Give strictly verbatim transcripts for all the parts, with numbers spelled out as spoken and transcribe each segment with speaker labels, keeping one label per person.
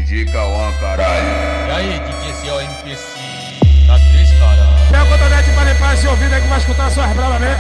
Speaker 1: D J Cauã, caralho.
Speaker 2: E aí, D J C O M P C, tá três, cara?
Speaker 3: Pega o cotonete pra limpar esse ouvido aí que vai escutar suas bravas, né?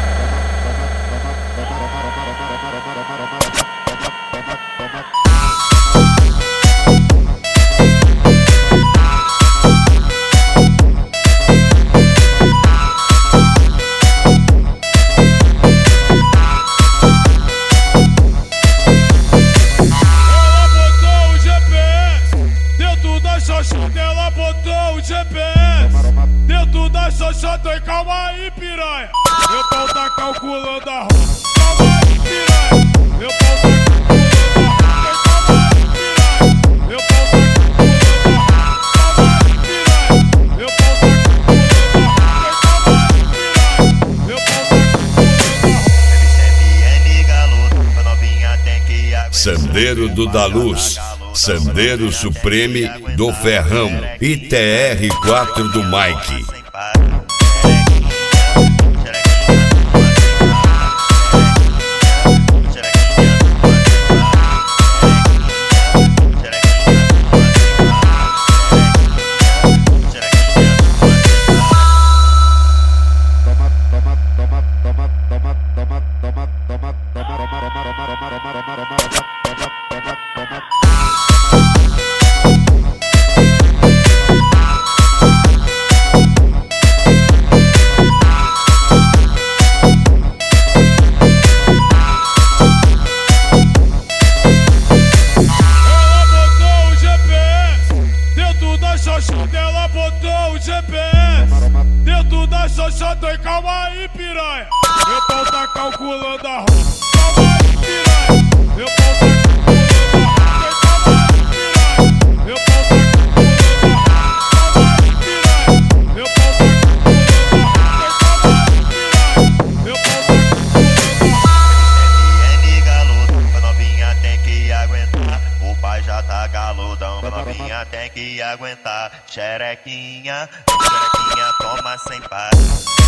Speaker 4: Ela botou o G P S dentro da xoxota e calma aí, piranha. Meu pau tá calculando a rua. Calma aí, piranha. Meu pau tá calculando a rua. Calma aí, piranha. Meu pau tá calculando a rua. Calma aí, piranha. Meu pau tá calculando a rua. Calma aí, piranha. Meu pau tá calculando a rua.
Speaker 5: M C M N Galo, a novinha tem que aguentar.
Speaker 6: Sandeiro do da Luz, Sandeiro Supreme do Ferrão e T R quatro do Mike.
Speaker 4: Ela botou o G P S dentro da xoxota e calma aí, piranha. Meu pau tá calculando a rua. Calma aí, piranha. Meu pau tá calculando a rua. Calma aí, piranha. Meu pau tá calculando a rua. Calma aí, piranha. Meu pau tá calculando a rua. Calma aí, piranha. Meu pau tá calculando a rua.
Speaker 5: M C M N Galo, a novinha tem que aguentar. O pai já tá galudão, a novinha tem que aguentar. Xerequinha, xerequinha, toma sem par.